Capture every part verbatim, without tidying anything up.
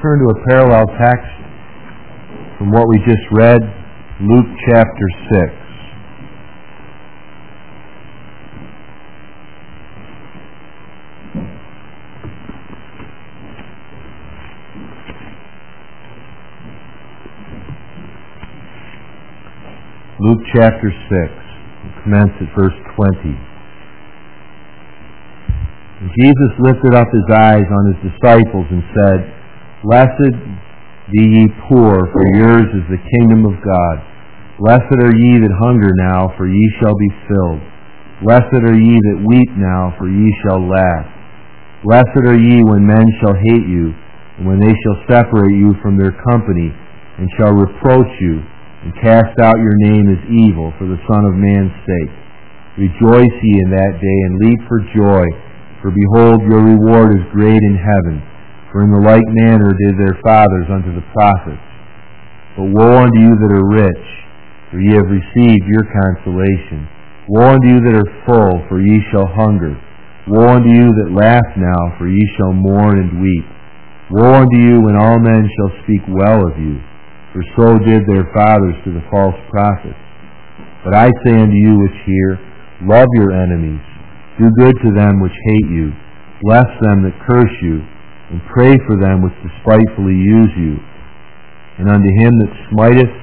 turn to a parallel text from what we just read, Luke chapter six. Luke chapter six, commence at verse twenty. And Jesus lifted up his eyes on his disciples and said, Blessed be ye poor, for yours is the kingdom of God. Blessed are ye that hunger now, for ye shall be filled. Blessed are ye that weep now, for ye shall laugh. Blessed are ye when men shall hate you, and when they shall separate you from their company, and shall reproach you, and cast out your name as evil for the Son of Man's sake. Rejoice ye in that day, and leap for joy, for behold, your reward is great in heaven. For in the like manner did their fathers unto the prophets. But woe unto you that are rich, for ye have received your consolation. Woe unto you that are full, for ye shall hunger. Woe unto you that laugh now, for ye shall mourn and weep. Woe unto you when all men shall speak well of you, for so did their fathers to the false prophets. But I say unto you which hear, love your enemies, do good to them which hate you, bless them that curse you, and pray for them which despitefully use you. And unto him that smiteth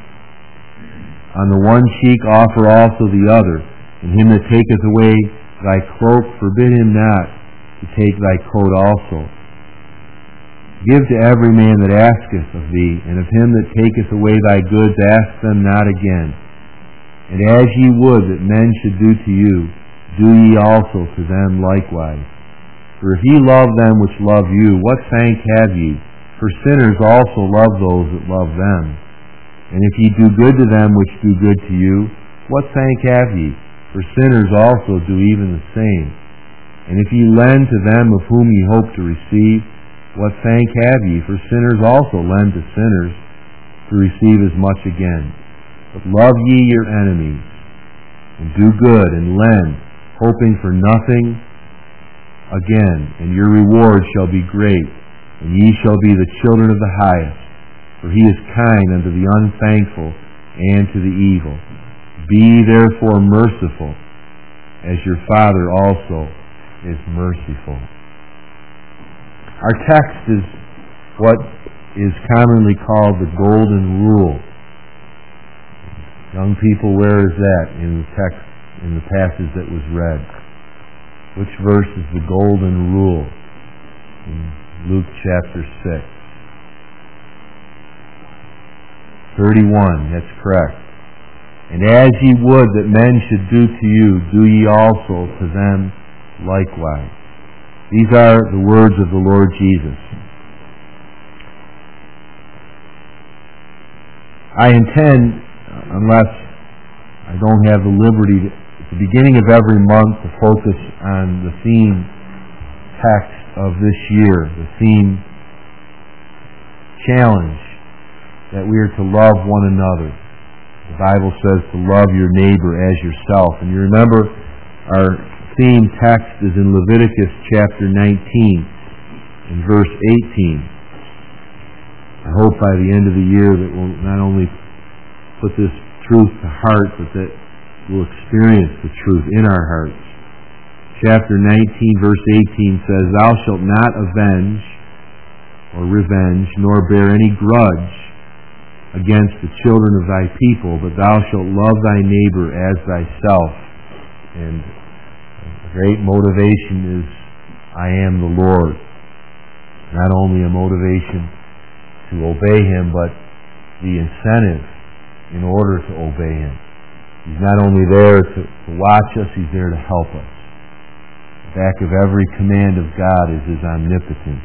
on the one cheek offer also the other, and him that taketh away thy cloak forbid him not to take thy coat also. Give to every man that asketh of thee, and of him that taketh away thy goods ask them not again. And as ye would that men should do to you, do ye also to them likewise. For if ye love them which love you, what thank have ye? For sinners also love those that love them. And if ye do good to them which do good to you, what thank have ye? For sinners also do even the same. And if ye lend to them of whom ye hope to receive, what thank have ye? For sinners also lend to sinners to receive as much again. But love ye your enemies, and do good, and lend, hoping for nothing again, and your reward shall be great, and ye shall be the children of the highest. For he is kind unto the unthankful and to the evil. Be therefore merciful, as your Father also is merciful. Our text is what is commonly called the Golden Rule. Young people, where is that in the text, in the passage that was read? Which verse is the Golden Rule? In Luke chapter six. thirty-one, that's correct. And as ye would that men should do to you, do ye also to them likewise. These are the words of the Lord Jesus. I intend, unless I don't have the liberty, to, at the beginning of every month to focus on the theme text of this year, the theme challenge that we are to love one another. The Bible says to love your neighbor as yourself. And you remember our theme text is in Leviticus chapter nineteen and verse eighteen. I hope by the end of the year that we'll not only put this truth to heart, but that we'll experience the truth in our hearts. Chapter nineteen verse eighteen says, Thou shalt not avenge or revenge, nor bear any grudge against the children of thy people, but thou shalt love thy neighbor as thyself. And great motivation is, I am the Lord. Not only a motivation to obey Him, but the incentive in order to obey Him. He's not only there to, to watch us, He's there to help us. Back of every command of God is His omnipotence.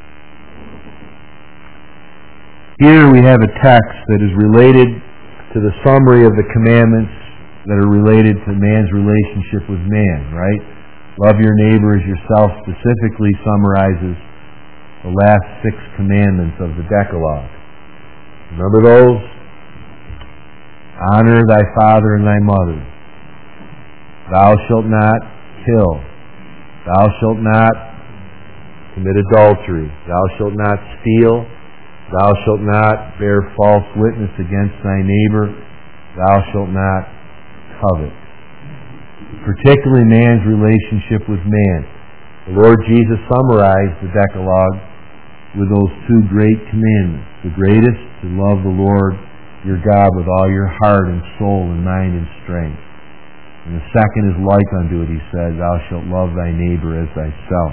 Here we have a text that is related to the summary of the commandments that are related to man's relationship with man, right? Love your neighbor as yourself specifically summarizes the last six commandments of the Decalogue. Remember those? Honor thy father and thy mother. Thou shalt not kill. Thou shalt not commit adultery. Thou shalt not steal. Thou shalt not bear false witness against thy neighbor. Thou shalt not covet. Particularly man's relationship with man. The Lord Jesus summarized the Decalogue with those two great commandments. The greatest, to love the Lord your God with all your heart and soul and mind and strength. And the second is like unto it, he said, thou shalt love thy neighbor as thyself.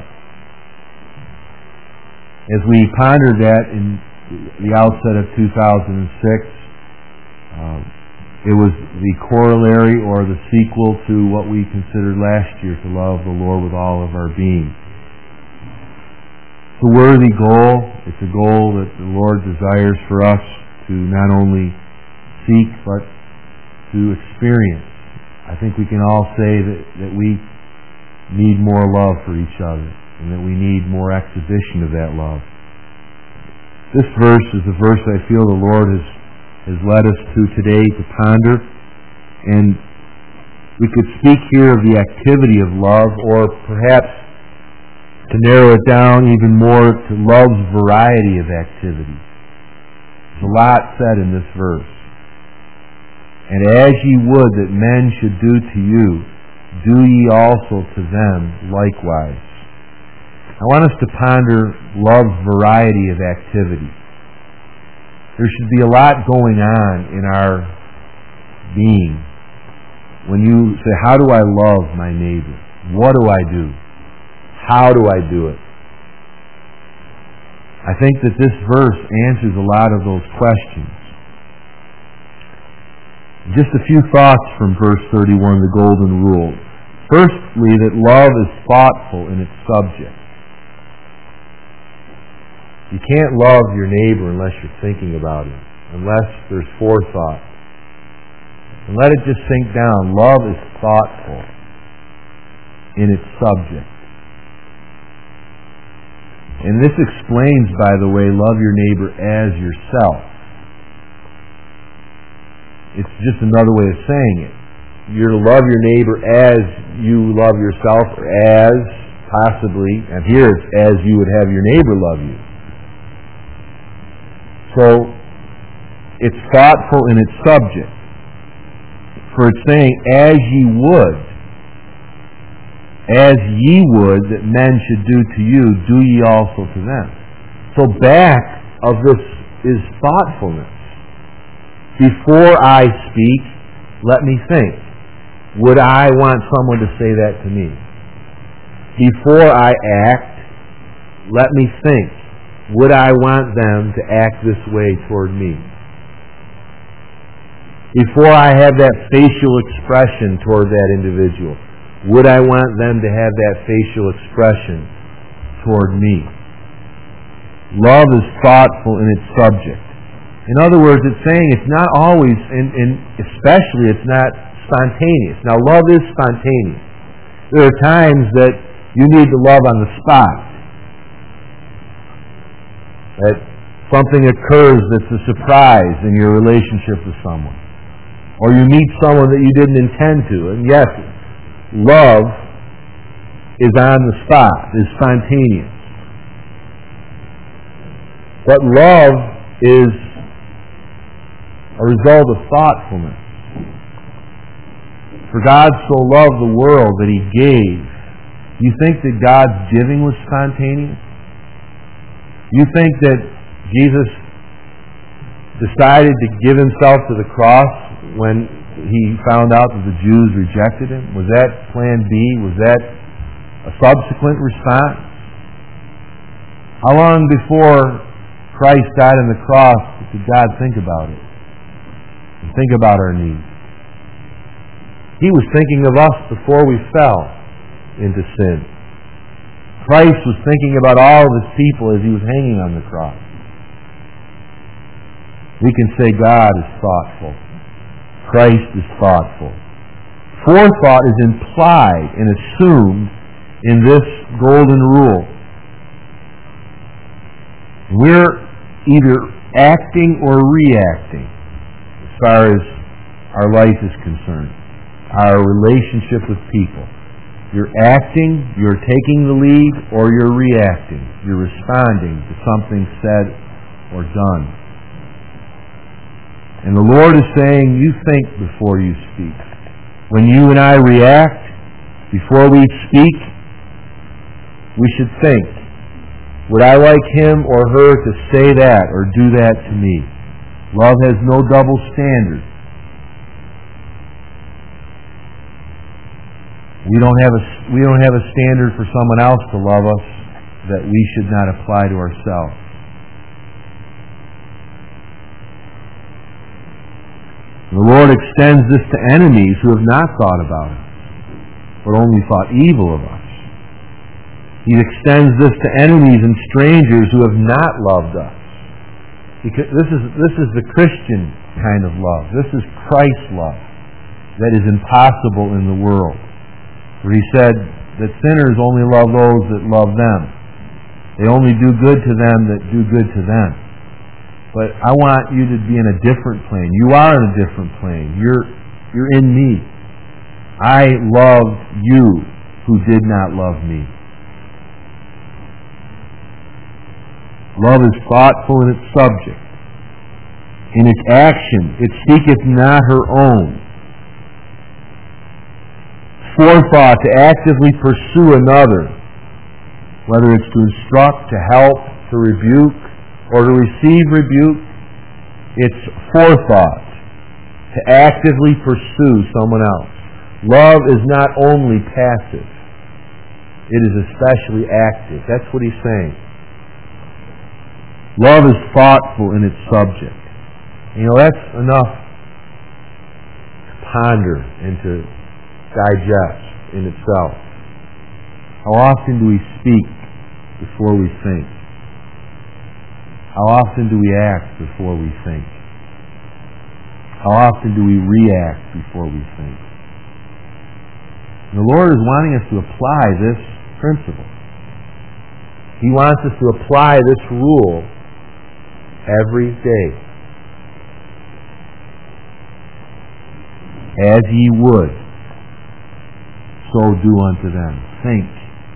As we pondered that in the outset of two thousand six, um, it was the corollary or the sequel to what we considered last year, to love the Lord with all of our being. It's a worthy goal. It's a goal that the Lord desires for us to not only seek but to experience. I think we can all say that, that we need more love for each other and that we need more exhibition of that love. This verse is a verse I feel the Lord has, has led us to today to ponder. And we could speak here of the activity of love, or perhaps to narrow it down even more to love's variety of activity. There's a lot said in this verse. And as ye would that men should do to you, do ye also to them likewise. I want us to ponder love's variety of activity. There should be a lot going on in our being. When you say, how do I love my neighbor? What do I do? How do I do it? I think that this verse answers a lot of those questions. Just a few thoughts from verse thirty-one, the golden rule. Firstly, that love is thoughtful in its subject. You can't love your neighbor unless you're thinking about him, unless there's forethought. And let it just sink down. Love is thoughtful in its subject. And this explains, by the way, love your neighbor as yourself. It's just another way of saying it. You're to love your neighbor as you love yourself, or as, possibly, and here it's as you would have your neighbor love you. So, it's thoughtful in its subject. For it's saying, as ye would, as ye would that men should do to you, do ye also to them. So back of this is thoughtfulness. Before I speak, let me think. Would I want someone to say that to me? Before I act, let me think. Would I want them to act this way toward me? Before I have that facial expression toward that individual, would I want them to have that facial expression toward me? Love is thoughtful in its subject. In other words, it's saying it's not always, and, and especially it's not spontaneous. Now, love is spontaneous. There are times that you need to love on the spot. That something occurs that's a surprise in your relationship with someone. Or you meet someone that you didn't intend to. And yes, love is on the spot, is spontaneous. But love is a result of thoughtfulness. For God so loved the world that He gave. You think that God's giving was spontaneous? You think that Jesus decided to give Himself to the cross when He found out that the Jews rejected Him? Was that plan B? Was that a subsequent response? How long before Christ died on the cross did God think about it? And think about our needs. He was thinking of us before we fell into sin. Christ was thinking about all of His people as He was hanging on the cross. We can say God is thoughtful. Christ is thoughtful. Forethought is implied and assumed in this golden rule. We're either acting or reacting as far as our life is concerned, our relationship with people. You're acting, you're taking the lead, or you're reacting. You're responding to something said or done. And the Lord is saying, you think before you speak. When you and I react, before we speak, we should think, would I like him or her to say that or do that to me? Love has no double standard. We don't have a we don't have a standard for someone else to love us that we should not apply to ourselves. The Lord extends this to enemies who have not thought about us, but only thought evil of us. He extends this to enemies and strangers who have not loved us. Because this is this is the Christian kind of love. This is Christ's love that is impossible in the world. Where he said that sinners only love those that love them. They only do good to them that do good to them. But I want you to be in a different plane. You are in a different plane. You're you're in me. I loved you who did not love me. Love is thoughtful in its subject. In its action, it seeketh not her own. Forethought, to actively pursue another, whether it's to instruct, to help, to rebuke, or to receive rebuke. It's forethought, to actively pursue someone else. Love is not only passive, it is especially active. That's what he's saying. Love is thoughtful in its subject. You know, that's enough to ponder and to digest in itself. How often do we speak before we think? How often do we act before we think? How often do we react before we think? And the Lord is wanting us to apply this principle. He wants us to apply this rule every day. As ye would, so do unto them. Think.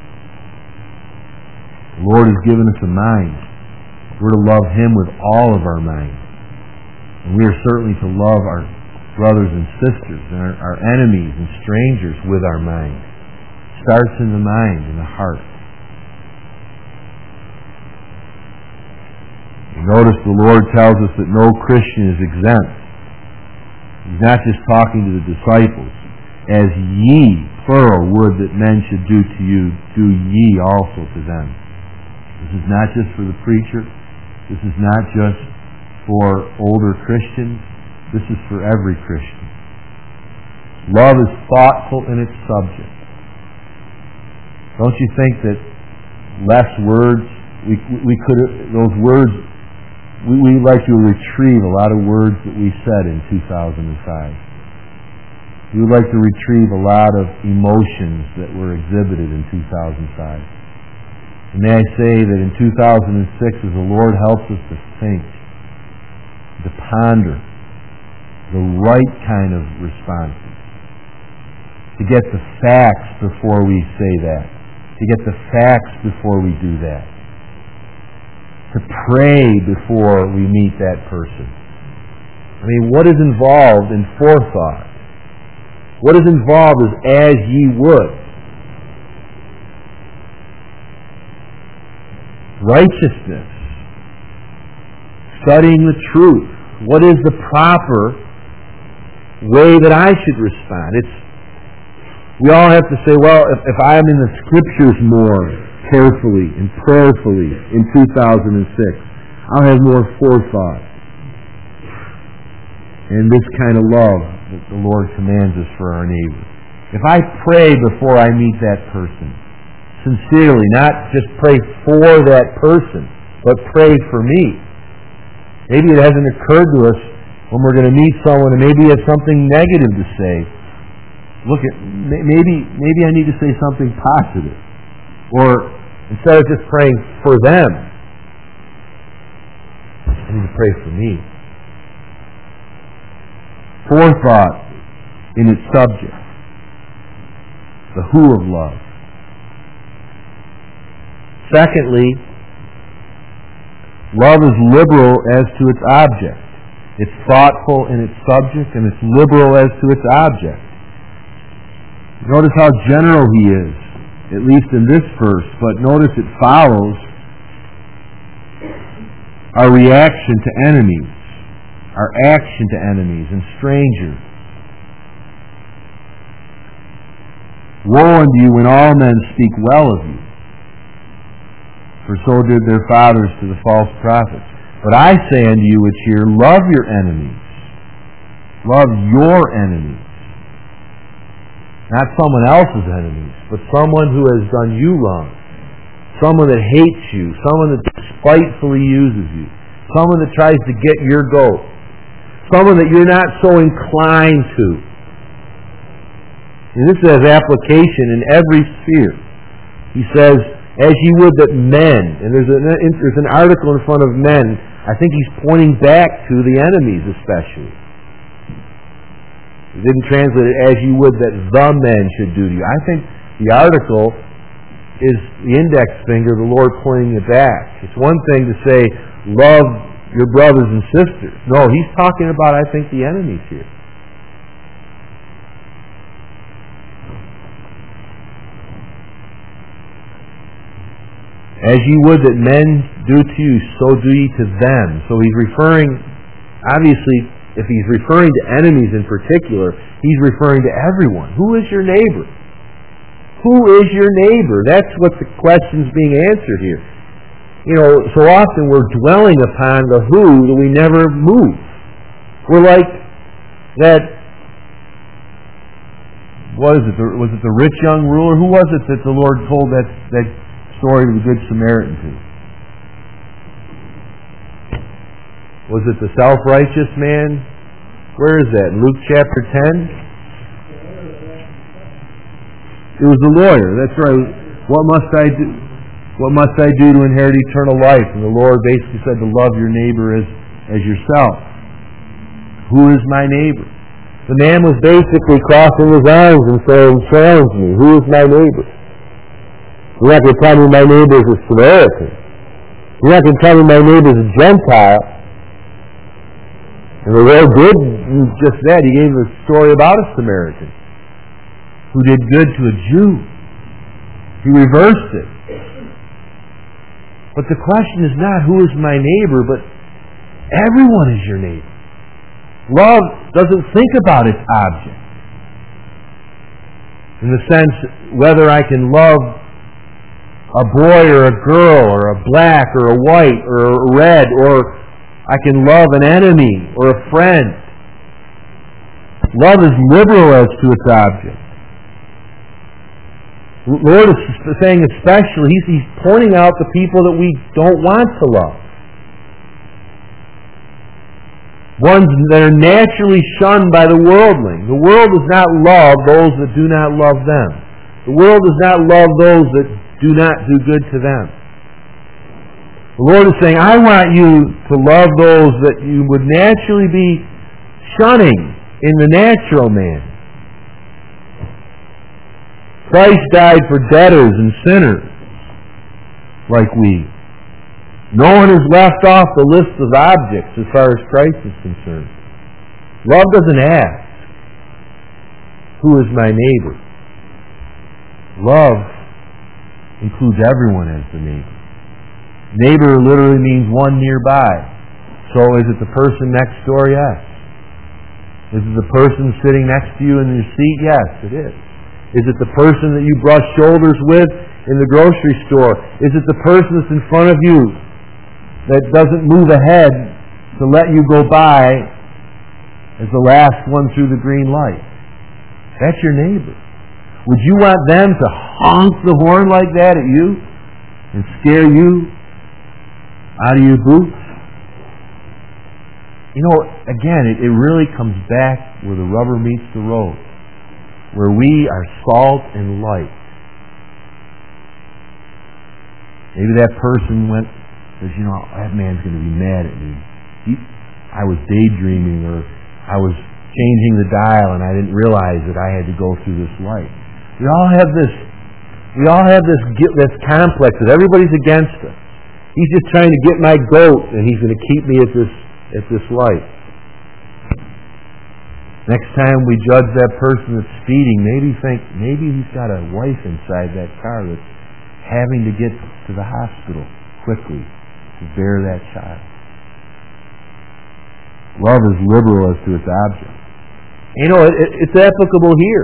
The Lord has given us a mind. We're to love him with all of our mind. And we are certainly to love our brothers and sisters and our, our enemies and strangers with our mind. It starts in the mind, in the heart. You notice the Lord tells us that no Christian is exempt. He's not just talking to the disciples. As ye, plural, would that men should do to you, do ye also to them. This is not just for the preacher. This is not just for older Christians. This is for every Christian. Love is thoughtful in its subject. Don't you think that less words, we we could those words, we we like to retrieve a lot of words that we said in two thousand five. We would like to retrieve a lot of emotions that were exhibited in two thousand five. And may I say that in two thousand six, as the Lord helps us to think, to ponder the right kind of responses, to get the facts before we say that, to get the facts before we do that, to pray before we meet that person. I mean, what is involved in forethought? What is involved is as ye would. Righteousness. Studying the truth. What is the proper way that I should respond? It's we all have to say, well, if, if I'm in the Scriptures more carefully and prayerfully in two thousand six, I'll have more forethought. And this kind of love that the Lord commands us for our neighbor. If I pray before I meet that person, sincerely, not just pray for that person, but pray for me. Maybe it hasn't occurred to us when we're going to meet someone and maybe he has something negative to say. Look at maybe maybe I need to say something positive. Or instead of just praying for them, I need to pray for me. Forethought in its subject. the who of love. Secondly, love is liberal as to its object. It's thoughtful in its subject, and it's liberal as to its object. Notice how general he is, at least in this verse, but notice it follows our reaction to enemies, our action to enemies and strangers. Woe unto you when all men speak well of you, for so did their fathers to the false prophets. But I say unto you which hear, love your enemies. Love your enemies. Not someone else's enemies, but someone who has done you wrong. Someone that hates you. Someone that spitefully uses you. Someone that tries to get your goat. Someone that you're not so inclined to. And this has application in every sphere. He says, as ye would that men, and there's, a, there's an article in front of men, I think he's pointing back to the enemies especially. He didn't translate it as you would that the men should do to you. I think the article is the index finger of the Lord pointing it back. It's one thing to say, love your brothers and sisters. No, he's talking about, I think, the enemies here. As ye would that men do to you, so do ye to them. So he's referring, obviously, if he's referring to enemies in particular, he's referring to everyone. Who is your neighbor? Who is your neighbor? That's what the question's being answered here. You know, so often we're dwelling upon the who that we never move. We're like that, what is it, was it the rich young ruler? Who was it that the Lord told that, that story of the Good Samaritan to? Was it the self-righteous man? Where is that? Luke chapter ten? It was the lawyer. That's right. What must I do? What must I do to inherit eternal life? And the Lord basically said to love your neighbor as, as yourself. Who is my neighbor? The man was basically crossing his arms and saying, challenge me. Who is my neighbor? You're not going to tell me my neighbor is a Samaritan. You're not going to tell me my neighbor is a Gentile. And the Lord did just that. He gave a story about a Samaritan who did good to a Jew. He reversed it. But the question is not who is my neighbor, but everyone is your neighbor. Love doesn't think about its object. In the sense whether I can love a boy or a girl or a black or a white or a red, or I can love an enemy or a friend. Love is liberal as to its object. The Lord is saying especially, he's, he's pointing out the people that we don't want to love. Ones that are naturally shunned by the worldling. The world does not love those that do not love them. The world does not love those that do not do good to them. The Lord is saying, I want you to love those that you would naturally be shunning in the natural man. Christ died for debtors and sinners like we. No one is left off the list of objects as far as Christ is concerned. Love doesn't ask, who is my neighbor? Love includes everyone as the neighbor. Neighbor literally means one nearby. So is it the person next door? Yes. Is it the person sitting next to you in your seat? Yes, it is. Is it the person that you brush shoulders with in the grocery store? Is it the person that's in front of you that doesn't move ahead to let you go by as the last one through the green light? That's your neighbor. Would you want them to honk the horn like that at you and scare you out of your boots? You know, again, it, it really comes back where the rubber meets the road, where we are salt and light. Maybe that person went, says, you know, that man's going to be mad at me. He, I was daydreaming, or I was changing the dial and I didn't realize that I had to go through this light. We all have this, we all have this, this complex that everybody's against us. He's just trying to get my goat, and he's going to keep me at this, at this light. Next time we judge that person that's speeding, maybe think, maybe he's got a wife inside that car that's having to get to the hospital quickly to bear that child. Love is liberal as to its object. You know, it, it, it's applicable here.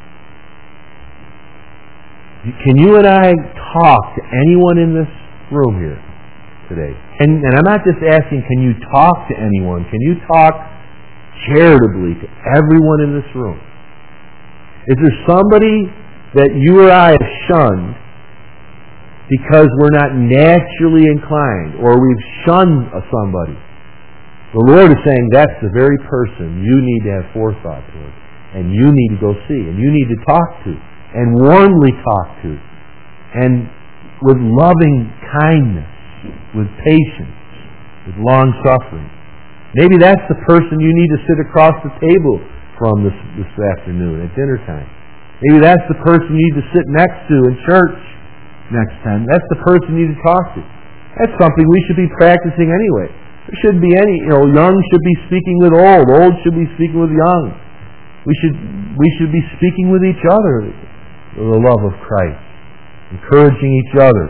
Can you and I talk to anyone in this room here today? And, and I'm not just asking, can you talk to anyone? Can you talk charitably to everyone in this room? Is there somebody that you or I have shunned because we're not naturally inclined, or we've shunned somebody? The Lord is saying that's the very person you need to have forethought toward, and you need to go see, and you need to talk to, and warmly talk to, and with loving kindness, with patience, with long suffering. Maybe that's the person you need to sit across the table from this, this afternoon at dinner time. Maybe that's the person you need to sit next to in church next time. That's the person you need to talk to. That's something we should be practicing anyway. There shouldn't be any, you know, young should be speaking with old, old should be speaking with young. We should we should be speaking with each other with the love of Christ, encouraging each other.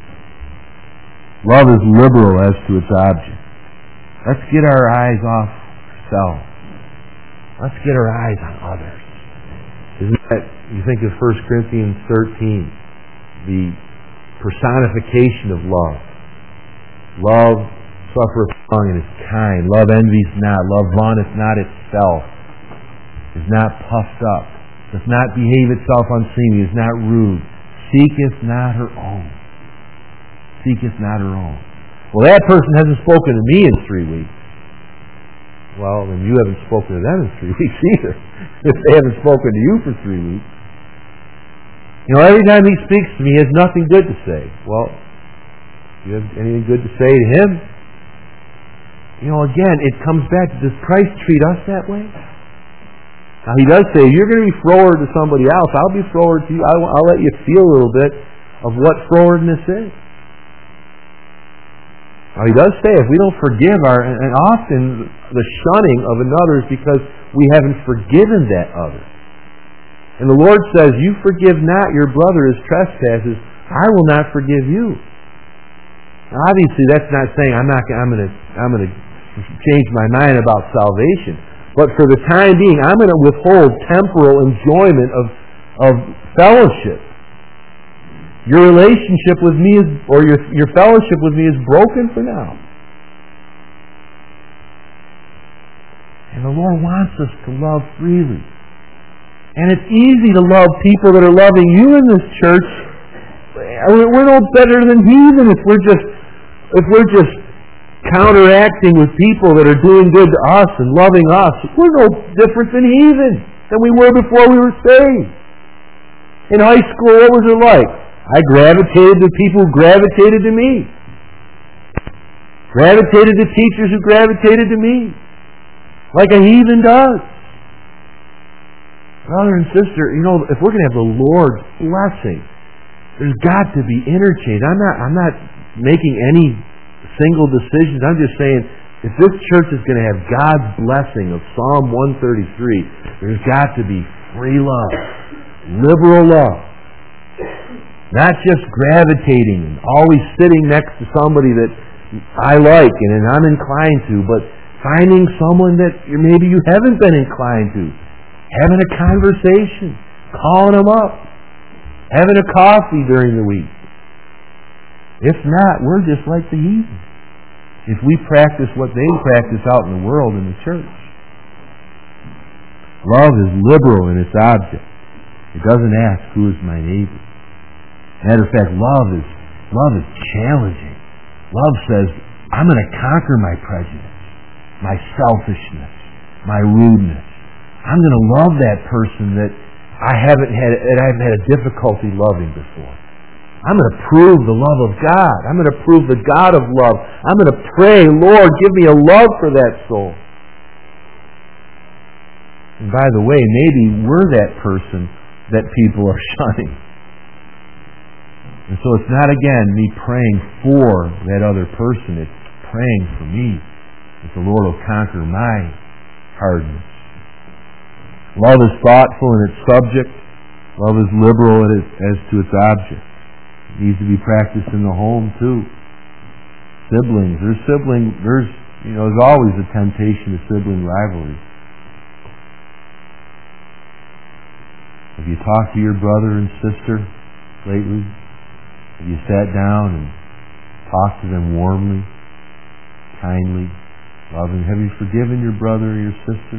Love is liberal as to its object. Let's get our eyes off ourselves. Let's get our eyes on others. Isn't that, you think of First Corinthians thirteen, the personification of love. Love suffereth long and is kind. Love envies not. Love vaunteth not itself. Is not puffed up. Does not behave itself unseemly. Is not rude. Seeketh not her own. Seeketh not her own. Well, that person hasn't spoken to me in three weeks. Well, then you haven't spoken to them in three weeks either. If they haven't spoken to you for three weeks. You know, every time he speaks to me, he has nothing good to say. Well, do you have anything good to say to him? You know, again, it comes back to, does Christ treat us that way? Now, he does say, you're going to be froward to somebody else. I'll be froward to you. I'll, I'll let you feel a little bit of what frowardness is. Now, he does say, if we don't forgive our, and, and often the shunning of another is because we haven't forgiven that other. And the Lord says, you forgive not your brother his trespasses, I will not forgive you. Now, obviously, that's not saying I'm not. I'm going to. I'm going to change my mind about salvation. But for the time being, I'm going to withhold temporal enjoyment of of fellowship. Your relationship with me is, or your your fellowship with me is broken for now. And the Lord wants us to love freely. And it's easy to love people that are loving you in this church. We're no better than heathen if we're just if we're just counteracting with people that are doing good to us and loving us. We're no different than heathen than we were before we were saved. In high school, what was it like? I gravitated to people who gravitated to me. Gravitated to teachers who gravitated to me. Like a heathen does. Brother and sister, you know, if we're going to have the Lord's blessing, there's got to be interchange. I'm not I'm not making any single decisions. I'm just saying, if this church is going to have God's blessing of Psalm one thirty-three, there's got to be free love, liberal love. Not just gravitating and always sitting next to somebody that I like and, and I'm inclined to, but finding someone that maybe you haven't been inclined to. Having a conversation, calling them up, having a coffee during the week. If not, we're just like the heathen. If we practice what they practice out in the world in the church. Love is liberal in its object. It doesn't ask, who is my neighbor? Matter of fact, love is love is challenging. Love says, I'm going to conquer my prejudice, my selfishness, my rudeness. I'm going to love that person that I haven't had, that I've had a difficulty loving before. I'm going to prove the love of God. I'm going to prove the God of love. I'm going to pray, Lord, give me a love for that soul. And by the way, maybe we're that person that people are shunning. And so it's not, again, me praying for that other person. It's praying for me, that the Lord will conquer my hardness. Love is thoughtful in its subject. Love is liberal as to its object. It needs to be practiced in the home, too. Siblings. There's sibling, there's, you know, there's always a temptation to sibling rivalry. Have you talked to your brother and sister lately? Have you sat down and talked to them warmly, kindly, loving? Have you forgiven your brother or your sister?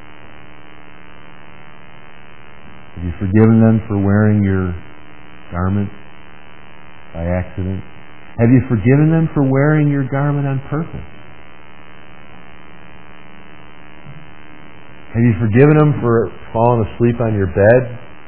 Have you forgiven them for wearing your garment by accident? Have you forgiven them for wearing your garment on purpose? Have you forgiven them for falling asleep on your bed?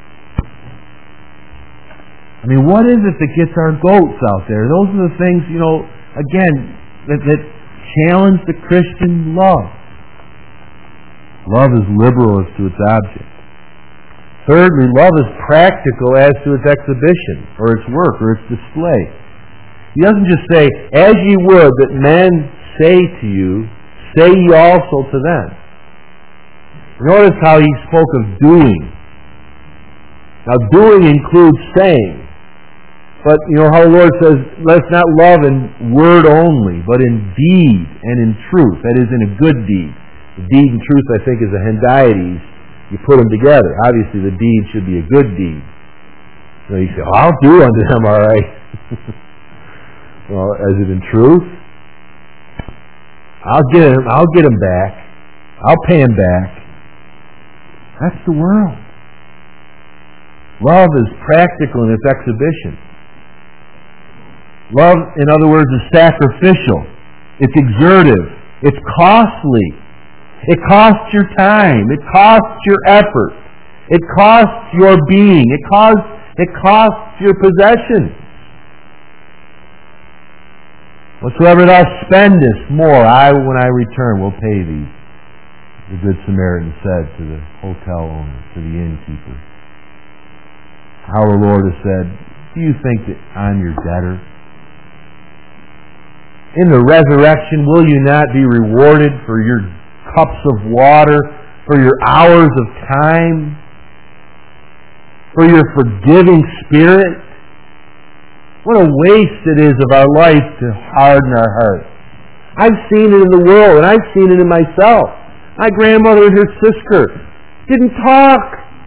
I mean, what is it that gets our goats out there? Those are the things, you know, again, that, that challenge the Christian love. Love is liberal as to its object. Thirdly, love is practical as to its exhibition, or its work, or its display. He doesn't just say, as ye would that men say to you, say ye also to them. Notice how he spoke of doing. Now, doing includes saying. But, you know, how the Lord says, let's not love in word only, but in deed and in truth. That is, in a good deed. The deed and truth, I think, is a hendiades. You put them together. Obviously, the deed should be a good deed. So you say, oh, I'll do unto them, all right. Well, is it in truth? I'll get him, I'll get him back. I'll pay him back. That's the world. Love is practical in its exhibition. Love, in other words, is sacrificial. It's exertive. It's costly. It costs your time. It costs your effort. It costs your being. It costs, it costs your possessions. Whatsoever thou spendest more, I, when I return, will pay thee. The Good Samaritan said to the hotel owner, to the innkeeper. Our Lord has said, do you think that I'm your debtor? In the resurrection, will you not be rewarded for your cups of water, for your hours of time, for your forgiving spirit? What a waste it is of our life to harden our hearts. I've seen it in the world, and I've seen it in myself. My grandmother and her sister didn't talk.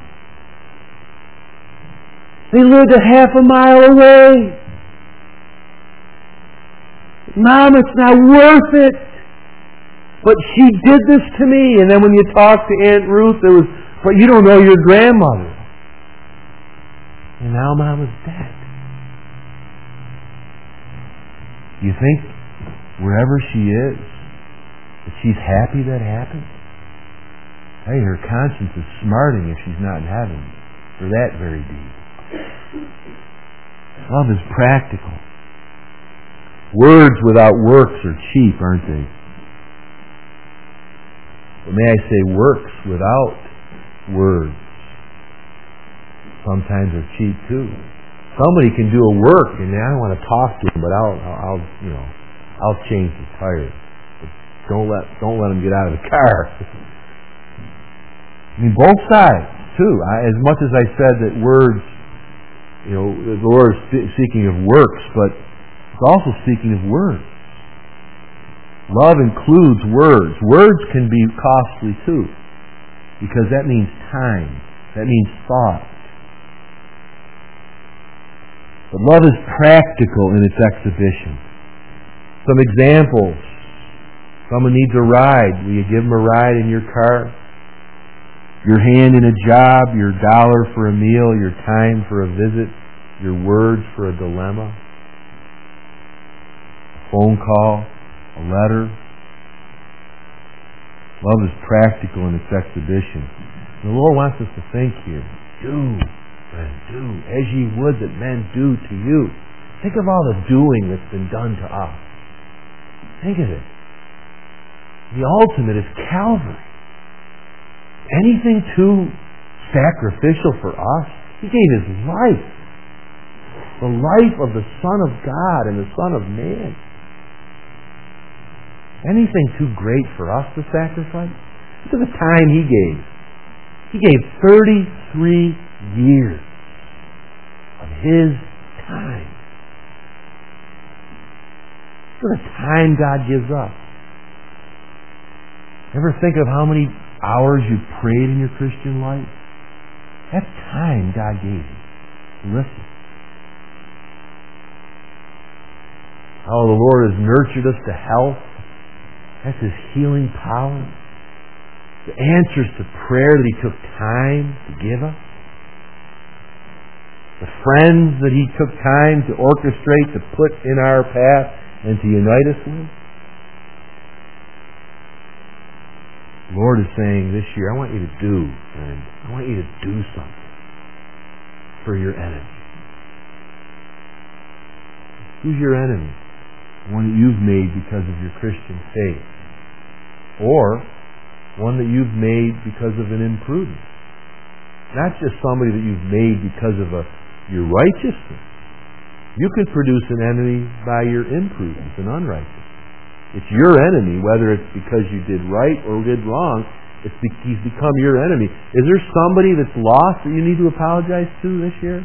They lived a half a mile away. Mom, it's not worth it. But she did this to me. And then when you talk to Aunt Ruth, there was, but you don't know your grandmother. And now Mom is dead. You think wherever she is, that she's happy that happened? Hey, her conscience is smarting if she's not in heaven for that very deed. Love is practical. Words without works are cheap, aren't they? But may I say, works without words sometimes are cheap too. Somebody can do a work, and I don't want to talk to him, but I'll, I'll, I'll you know, I'll change the tire. But don't let, don't let him get out of the car. I mean, both sides too. I, as much as I said that words, you know, the Lord is seeking of works, but it's also speaking of words. Love includes words. Words can be costly too, because that means time. That means thought. But love is practical in its exhibition. Some examples. Someone needs a ride. Will you give them a ride in your car? Your hand in a job, your dollar for a meal, your time for a visit, your words for a dilemma. A phone call, a letter. Love is practical in its exhibition. The Lord wants us to think here. Do, friend, do, as ye would that men do to you. Think of all the doing that's been done to us. Think of it. The ultimate is Calvary. Anything too sacrificial for us. He gave His life. The life of the Son of God and the Son of Man. Anything too great for us to sacrifice? Look at the time He gave. He gave thirty-three years of His time. Look at the time God gives us. Ever think of how many hours you've prayed in your Christian life? That's time God gave you. Listen. How the Lord has nurtured us to health. That's His healing power. The answers to prayer that He took time to give us. The friends that He took time to orchestrate, to put in our path and to unite us with. The Lord is saying this year, I want you to do, friend, I want you to do something for your enemy. Who's your enemy? One that you've made because of your Christian faith. Or one that you've made because of an imprudence. Not just somebody that you've made because of a, your righteousness. You can produce an enemy by your imprudence and unrighteousness. It's your enemy, whether it's because you did right or did wrong. It's be- he's become your enemy. Is there somebody that's lost that you need to apologize to this year?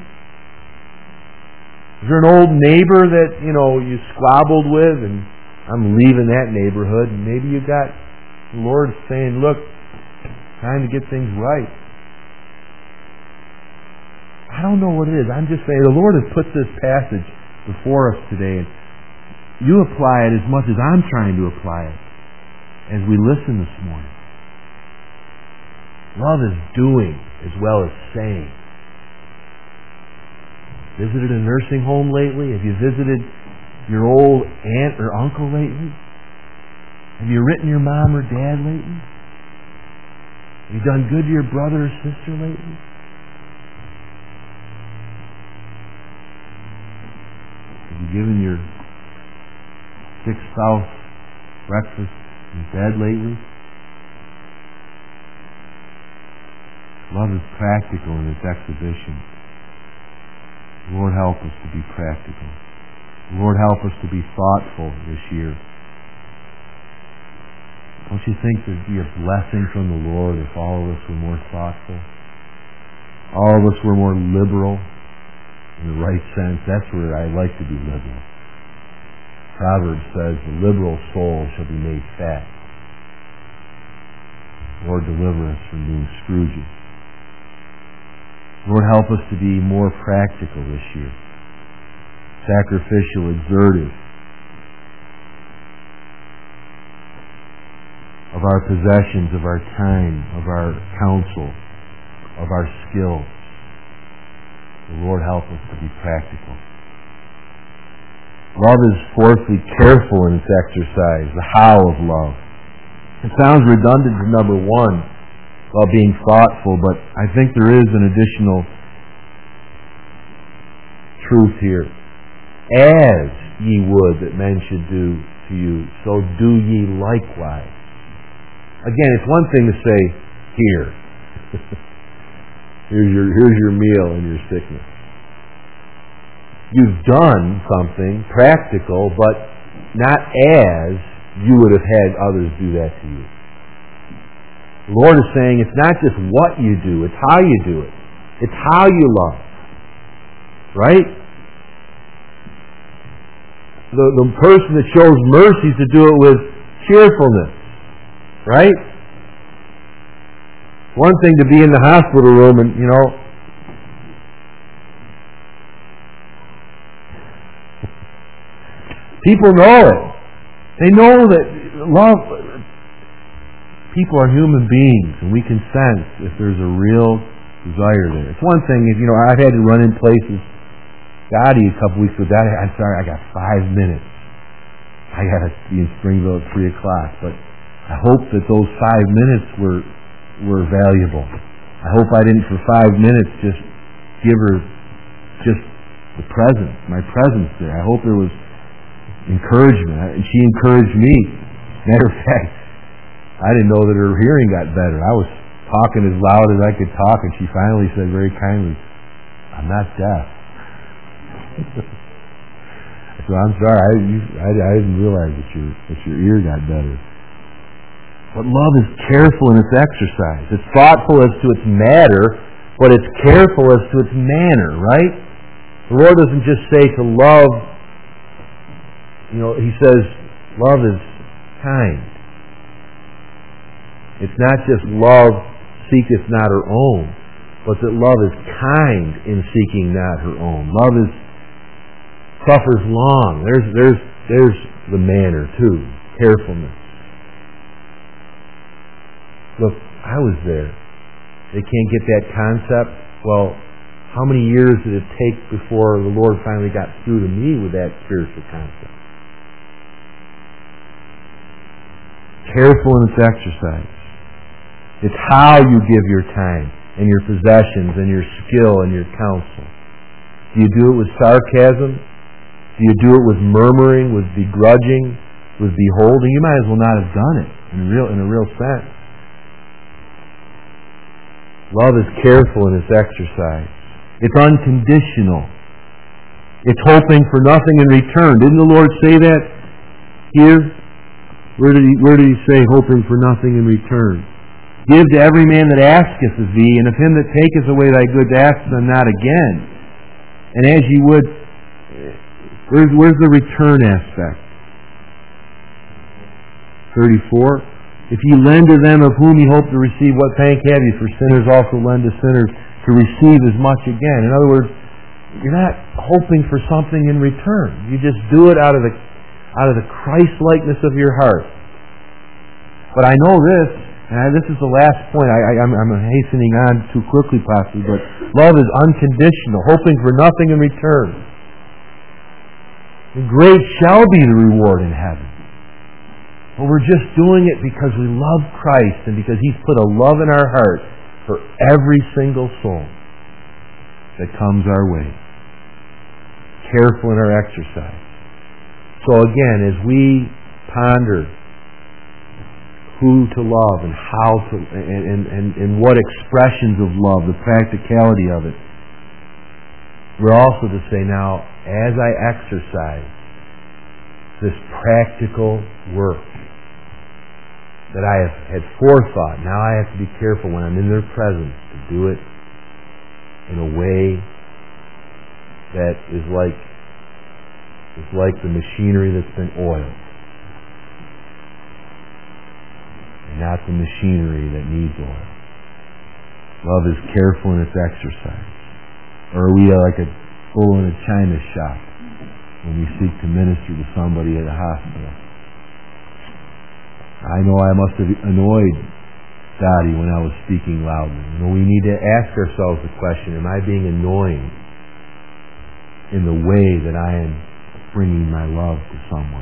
Is there an old neighbor that, you know, you squabbled with and I'm leaving that neighborhood, and maybe you got the Lord saying, look, time to get things right. I don't know what it is. I'm just saying the Lord has put this passage before us today, and you apply it as much as I'm trying to apply it as we listen this morning. Love is doing as well as saying. Visited a nursing home lately? Have you visited your old aunt or uncle lately? Have you written your mom or dad lately? Have you done good to your brother or sister lately? Have you given your sick spouse breakfast in bed lately? Love is practical in its exhibition. Lord, help us to be practical. Lord, help us to be thoughtful this year. Don't you think there'd be a blessing from the Lord if all of us were more thoughtful? All of us were more liberal in the right sense. That's where I like to be liberal. Proverbs says, the liberal soul shall be made fat. Lord, deliver us from being Scrooges. Lord, help us to be more practical this year. Sacrificial, exertive. Of our possessions, of our time, of our counsel, of our skills. The Lord, help us to be practical. Love is fourthly careful in its exercise, the how of love. It sounds redundant to number one about being thoughtful, but I think there is an additional truth here. As ye would that men should do to you, so do ye likewise. Again, it's one thing to say, here. here's your here's your meal and your sickness. You've done something practical, but not as you would have had others do that to you. The Lord is saying it's not just what you do, it's how you do it. It's how you love. Right? The, the person that shows mercy is to do it with cheerfulness. Right? One thing to be in the hospital room and, you know, people know it. They know that love, people are human beings, and we can sense if there's a real desire there. It's one thing, if, you know, I've had to run in places, Gotti a couple weeks ago, I'm sorry, I got five minutes. I got to be in Springville at three o'clock, but I hope that those five minutes were were valuable. I hope I didn't, for five minutes, just give her just the presence, my presence there. I hope there was encouragement, and she encouraged me. Matter of fact, I didn't know that her hearing got better. I was talking as loud as I could talk, and she finally said very kindly, "I'm not deaf." I said, "I'm sorry, I, you, I, I didn't realize that your, that your ear got better." But love is careful in its exercise. It's thoughtful as to its matter, but it's careful as to its manner, right? The Lord doesn't just say to love, you know, He says, love is kind. It's not just love seeketh not her own, but that love is kind in seeking not her own. Love is suffers long. There's there's there's the manner too. Carefulness. Look, I was there. They can't get that concept. Well, how many years did it take before the Lord finally got through to me with that spiritual concept? Careful in its exercise. It's how you give your time and your possessions and your skill and your counsel. Do you do it with sarcasm? Do you do it with murmuring, with begrudging, with beholding? You might as well not have done it in a real, in a real sense. Love is careful in its exercise. It's unconditional. It's hoping for nothing in return. Didn't the Lord say that here? Where did He, where did he say hoping for nothing in return? Give to every man that asketh of thee, and of him that taketh away thy goods ask them not again. And as ye would, where's, where's the return aspect? thirty-four. If ye lend to them of whom ye hope to receive, what thank have ye? For sinners also lend to sinners to receive as much again. In other words, you're not hoping for something in return. You just do it out of the out of the Christ-likeness of your heart. But I know this, and I, this is the last point. I, I, I'm, I'm hastening on too quickly possibly, but love is unconditional, hoping for nothing in return. And great shall be the reward in heaven. But we're just doing it because we love Christ and because He's put a love in our heart for every single soul that comes our way. Careful in our exercise. So again, as we ponder who to love and how to, and, and, and, and what expressions of love, the practicality of it, we're also to say now, as I exercise this practical work, that I have had forethought. Now I have to be careful when I'm in their presence to do it in a way that is like is like the machinery that's been oiled, and not the machinery that needs oil. Love is careful in its exercise. Or are we like a bull in a china shop when we seek to minister to somebody at a hospital? I know I must have annoyed Dottie when I was speaking loudly. You know, we need to ask ourselves the question, am I being annoying in the way that I am bringing my love to someone?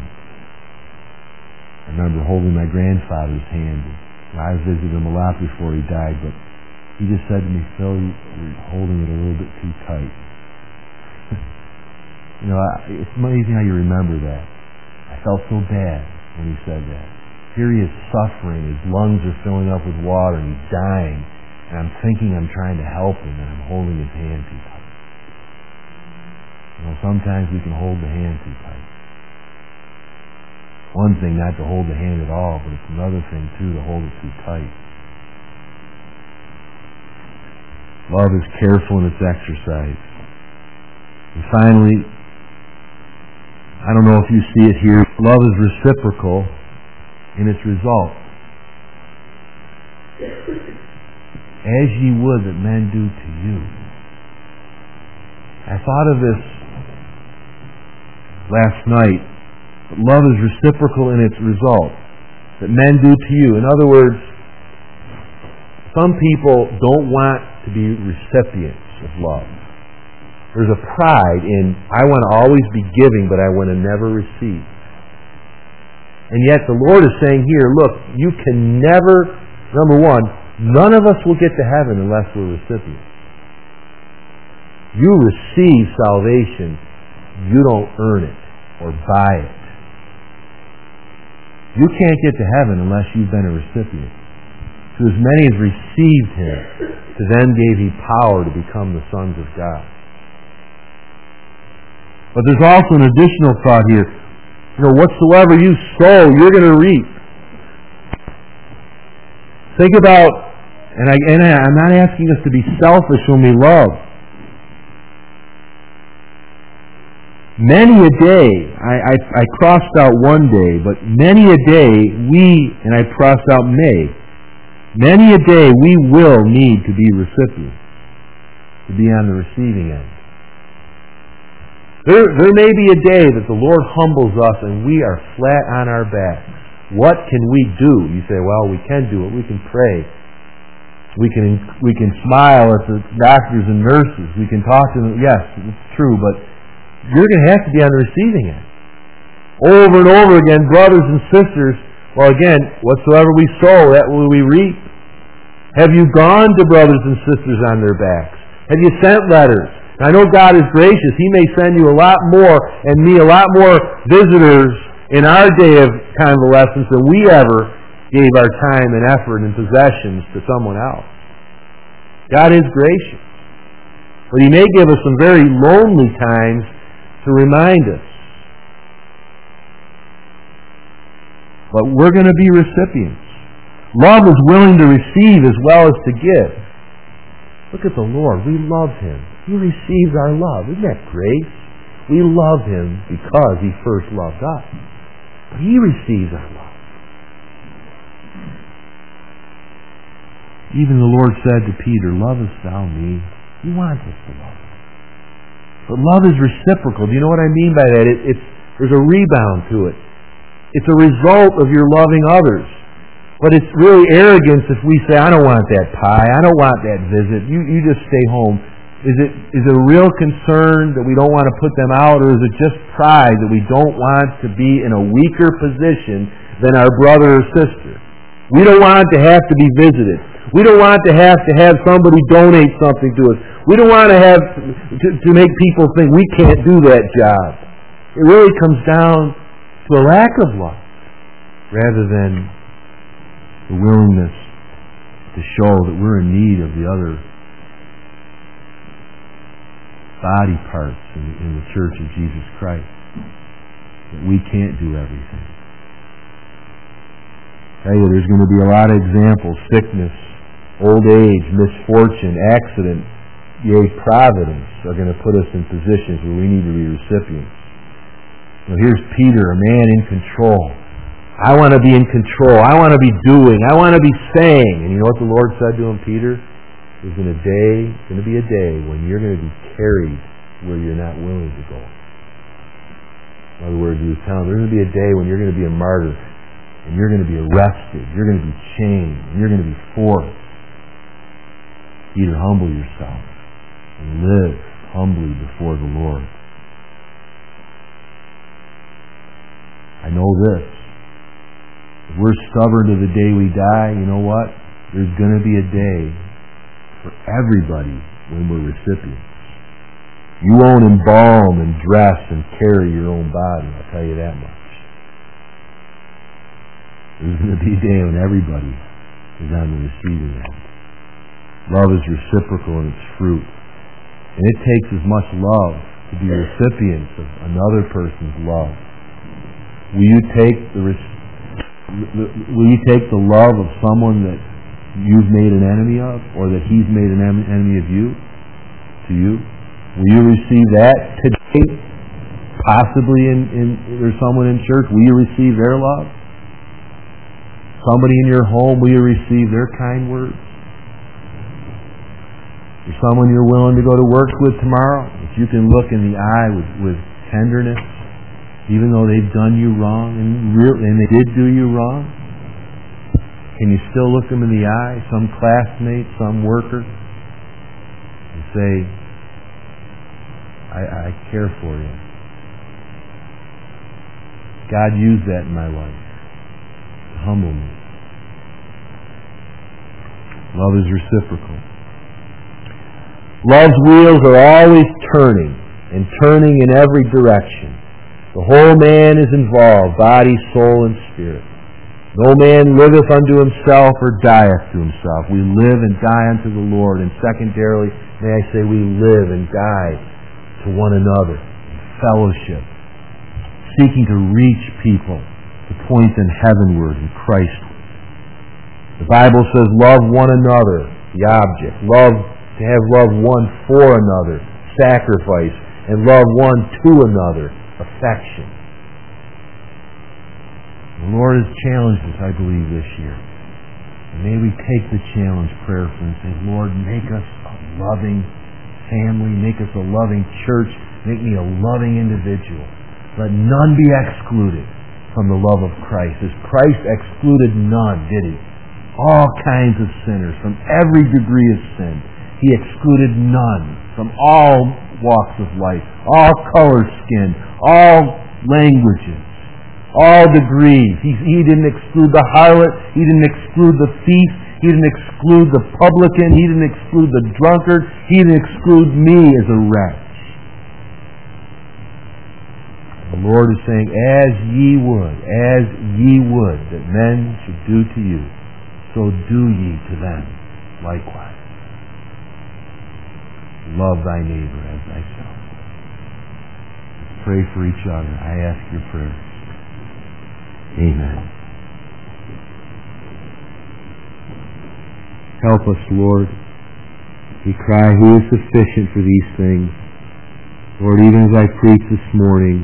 I remember holding my grandfather's hand. I visited him a lot before he died, but he just said to me, "Phil, you're holding it a little bit too tight." You know, it's amazing how you remember that. I felt so bad when he said that. Here he is suffering, his lungs are filling up with water, and he's dying. And I'm thinking I'm trying to help him, and I'm holding his hand too tight. You know, sometimes we can hold the hand too tight. One thing not to hold the hand at all, but it's another thing too to hold it too tight. Love is careful in its exercise. And finally, I don't know if you see it here, love is reciprocal in its result. As ye would that men do to you. I thought of this last night. Love is reciprocal in its result. That men do to you. In other words, some people don't want to be recipients of love. There's a pride in, I want to always be giving, but I want to never receive. And yet the Lord is saying here, look, you can never, number one, none of us will get to heaven unless we're recipients. You receive salvation, you don't earn it or buy it. You can't get to heaven unless you've been a recipient. To as many as received him, to them gave he power to become the sons of God. But there's also an additional thought here. You know, whatsoever you sow, you're going to reap. Think about, and, I, and I'm not asking us to be selfish when we love. Many a day, I, I, I crossed out one day, but many a day we, and I crossed out may, many a day we will need to be recipients, to be on the receiving end. There, there may be a day that the Lord humbles us and we are flat on our backs. What can we do? You say, well, we can do it. We can pray. We can we can smile at the doctors and nurses. We can talk to them. Yes, it's true, but you're going to have to be on the receiving end. Over and over again, brothers and sisters, well, again, whatsoever we sow, that will we reap. Have you gone to brothers and sisters on their backs? Have you sent letters? I know God is gracious. He may send you a lot more and me a lot more visitors in our day of convalescence than we ever gave our time and effort and possessions to someone else. God is gracious. But He may give us some very lonely times to remind us. But we're going to be recipients. Love is willing to receive as well as to give. Look at the Lord. We love Him. He receives our love. Isn't that great? We love Him because He first loved us. But He receives our love. Even the Lord said to Peter, lovest thou me? He wants us to love Him. But love is reciprocal. Do you know what I mean by that? It, it's, there's a rebound to it. It's a result of your loving others. But it's really arrogance if we say, I don't want that pie, I don't want that visit, you, you just stay home. Is it is it a real concern that we don't want to put them out, or is it just pride that we don't want to be in a weaker position than our brother or sister? We don't want to have to be visited. We don't want to have to have somebody donate something to us. We don't want to have to, to make people think we can't do that job. It really comes down to a lack of love rather than the willingness to show that we're in need of the other body parts in the, in the Church of Jesus Christ. That we can't do everything. I tell you, there's going to be a lot of examples: sickness, old age, misfortune, accident, yea, providence are going to put us in positions where we need to be recipients. Well, here's Peter, a man in control. I want to be in control. I want to be doing. I want to be saying. And you know what the Lord said to him, Peter? There's going to day, going to be a day when you're going to be carried where you're not willing to go. In other words, he was telling him, there's going to be a day when you're going to be a martyr, and you're going to be arrested, you're going to be chained, and you're going to be forced. Peter, humble yourself and live humbly before the Lord. I know this. If we're stubborn to the day we die, you know what? There's going to be a day for everybody when we're recipients. You won't embalm and dress and carry your own body, I'll tell you that much. There's going to be a day when everybody is on the receiving end. Love is reciprocal in its fruit. And it takes as much love to be recipients of another person's love. Will you take the will you take the love of someone that you've made an enemy of, or that he's made an enemy of you, to you? Will you receive that today? Possibly in, in there's someone in church, will you receive their love? Somebody in your home, will you receive their kind words? There's someone you're willing to go to work with tomorrow, if you can look in the eye with, with tenderness, even though they've done you wrong, and, real, and they did do you wrong, can you still look them in the eye, some classmate, some worker, and say, I, I care for you. God used that in my life to humble me. Love is reciprocal. Love's wheels are always turning, and turning in every direction. The whole man is involved, body, soul, and spirit. No man liveth unto himself or dieth to himself. We live and die unto the Lord. And secondarily, may I say, we live and die to one another. Fellowship. Seeking to reach people to point them heavenward in Christ. The Bible says, love one another, the object. Love, to have love one for another, sacrifice. And love one to another, affection. The Lord has challenged us, I believe, this year. And may we take the challenge prayerfully and say, Lord, make us a loving family, make us a loving church, make me a loving individual. Let none be excluded from the love of Christ. As Christ excluded none, did He? All kinds of sinners, from every degree of sin. He excluded none from all walks of life, all color skin, all languages. All degrees. He, he didn't exclude the harlot. He didn't exclude the thief. He didn't exclude the publican. He didn't exclude the drunkard. He didn't exclude me as a wretch. The Lord is saying, as ye would, as ye would that men should do to you, so do ye to them likewise. Love thy neighbor as thyself. Let's pray for each other. I ask your prayers. Amen. Help us, Lord. We cry, who is sufficient for these things? Lord, even as I preach this morning,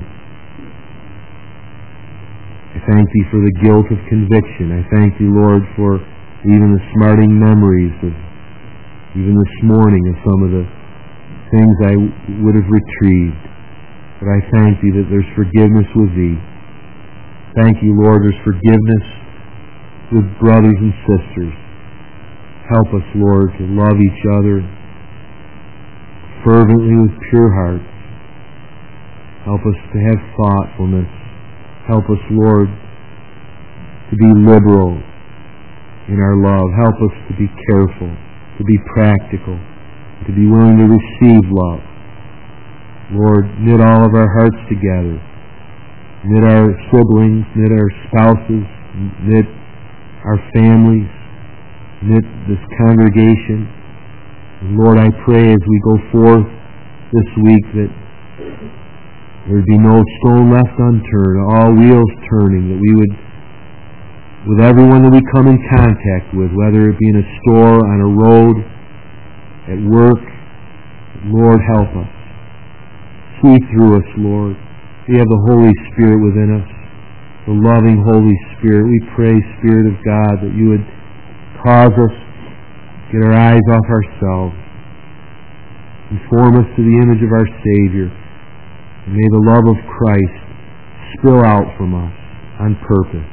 I thank Thee for the guilt of conviction. I thank Thee, Lord, for even the smarting memories of even this morning of some of the things I would have retrieved. But I thank Thee that there's forgiveness with Thee. Thank you, Lord, there's forgiveness with brothers and sisters. Help us, Lord, to love each other fervently with pure hearts. Help us to have thoughtfulness. Help us, Lord, to be liberal in our love. Help us to be careful, to be practical, to be willing to receive love. Lord, knit all of our hearts together. Knit our siblings, knit our spouses, knit our families, knit this congregation. And Lord, I pray as we go forth this week that there would be no stone left unturned, all wheels turning, that we would, with everyone that we come in contact with, whether it be in a store, on a road, at work, Lord, help us. See through us, Lord. We have the Holy Spirit within us, the loving Holy Spirit. We pray, Spirit of God, that you would cause us to get our eyes off ourselves, conform us to the image of our Savior, and may the love of Christ spill out from us on purpose.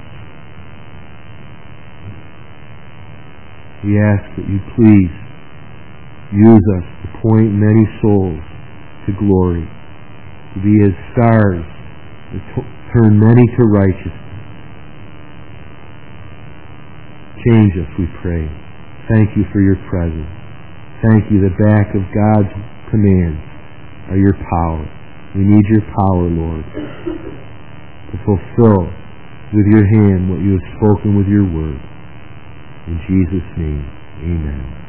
We ask that you please use us to point many souls to glory, to be as stars that t- turn many to righteousness. Change us, we pray. Thank you for your presence. Thank you. The back of God's commands are your power. We need your power, Lord, to fulfill with your hand what you have spoken with your word. In Jesus' name, amen.